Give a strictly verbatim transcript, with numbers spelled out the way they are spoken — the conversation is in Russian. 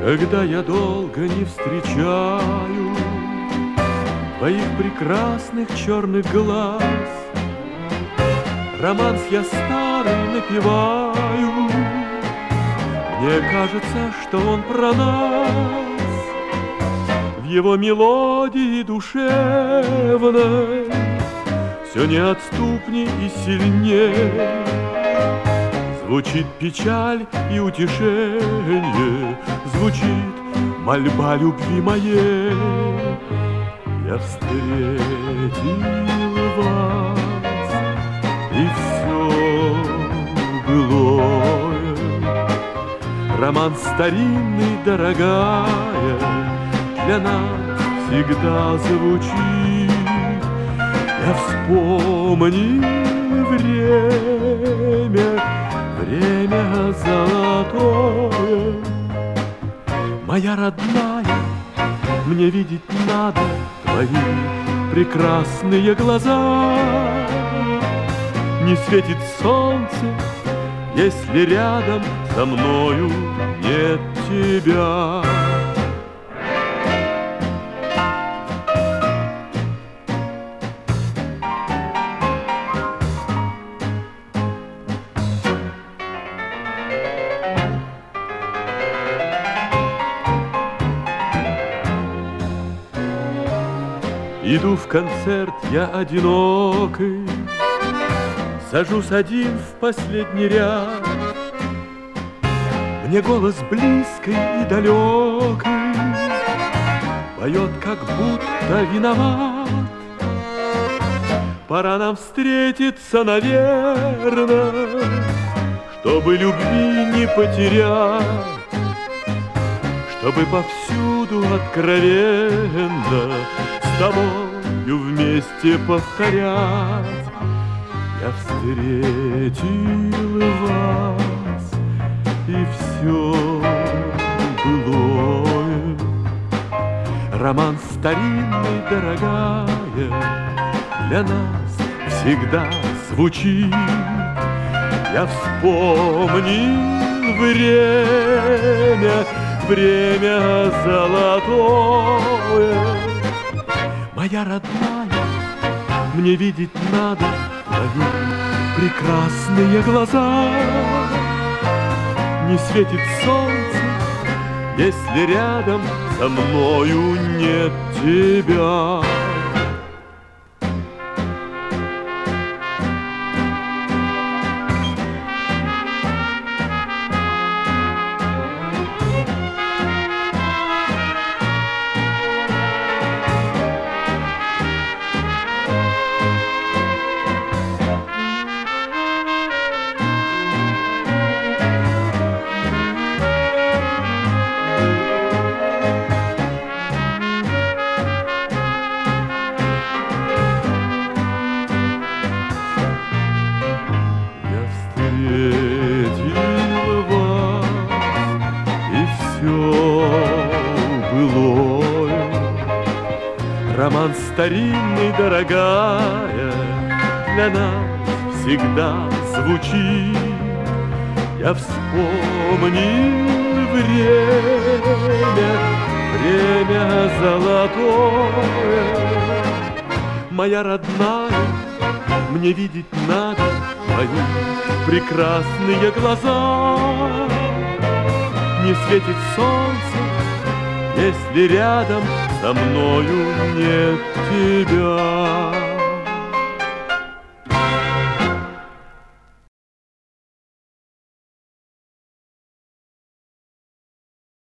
Когда я долго не встречаю твоих прекрасных черных глаз, романс я старый напеваю. Мне кажется, что он про нас. В его мелодии душевной все неотступней и сильней звучит печаль и утешение, звучит мольба любви моей. Я встретил вас, и все былое, роман старинный, дорогая, для нас всегда звучит. Я вспомнил время, время золотое. Моя родная, мне видеть надо твои прекрасные глаза. Не светит солнце, если рядом со мною нет тебя. Иду в концерт я одинокий, сажусь один в последний ряд. Мне голос близкий и далекий поет, как будто виноват. Пора нам встретиться, наверное, чтобы любви не потерять, чтобы повсюду откровенно с тобою вместе повторять. Я встретил вас, и все былое, роман старинный, дорогая, для нас всегда звучит. Я вспомнил время, время золотое. Моя родная, мне видеть надо твои прекрасные глаза. Не светит солнце, если рядом со мною нет тебя. Роман старинный, дорогая, для нас всегда звучит. Я вспомнил время, время золотое. Моя родная, мне видеть надо твои прекрасные глаза. Не светит солнце, если рядом со мною нет тебя.